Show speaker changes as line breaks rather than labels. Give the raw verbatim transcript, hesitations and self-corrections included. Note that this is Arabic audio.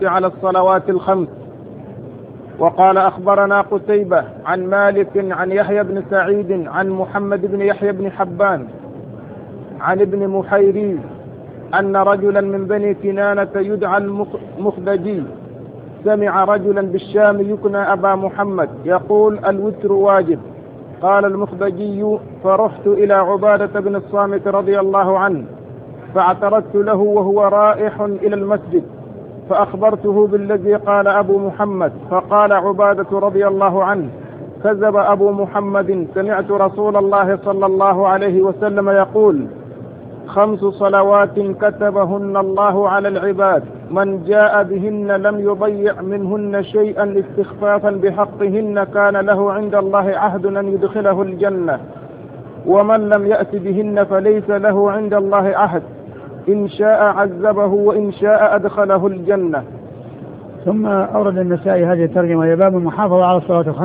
على الصلوات الخمس. وقال أخبرنا قتيبة عن مالك عن يحيى بن سعيد عن محمد بن يحيى بن حبان عن ابن محيريز أن رجلا من بني كنانة يدعى المخدجي سمع رجلا بالشام يكنى أبا محمد يقول الوتر واجب. قال المخدجي فرحت إلى عبادة بن الصامت رضي الله عنه فاعترضت له وهو رائح إلى المسجد فأخبرته بالذي قال أبو محمد، فقال عبادة رضي الله عنه كذب أبو محمد، سمعت رسول الله صلى الله عليه وسلم يقول خمس صلوات كتبهن الله على العباد من جاء بهن لم يضيع منهن شيئا استخفافا بحقهن كان له عند الله عهد أن يدخله الجنة، ومن لم يأت بهن فليس له عند الله عهد، إن شاء عذبه وإن شاء أدخله الجنة.
ثم أورد النسائي هذه الترجمة: يا باب المحافظة على الصلاة الخمس.